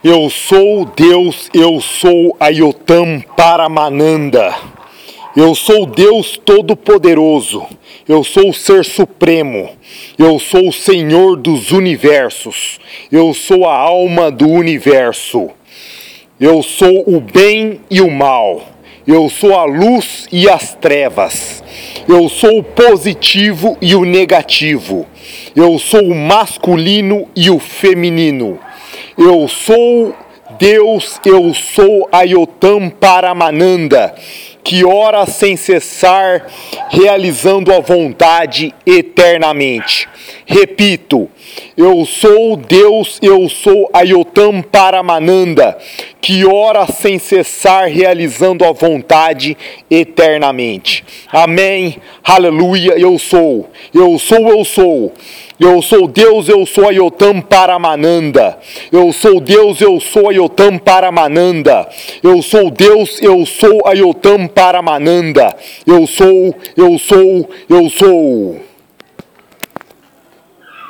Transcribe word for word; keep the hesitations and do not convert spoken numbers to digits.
Eu sou Deus, eu sou Ayotam Paramananda. Eu sou Deus Todo-Poderoso. Eu sou o Ser Supremo. Eu sou o Senhor dos Universos. Eu sou a alma do universo. Eu sou o bem e o mal. Eu sou a luz e as trevas. Eu sou o positivo e o negativo. Eu sou o masculino e o feminino. Eu sou Deus, eu sou Ayotam Paramananda, que ora sem cessar, realizando a vontade eternamente. Repito, eu sou Deus, eu sou Ayotam Paramananda, que ora sem cessar, realizando a vontade eternamente. Amém, aleluia, eu sou, eu sou, eu sou. Eu sou Deus, eu sou Ayotam Paramananda. Eu sou Deus, eu sou Ayotam Paramananda. Eu sou Deus, eu sou Ayotam Paramananda. Eu sou, eu sou, eu sou.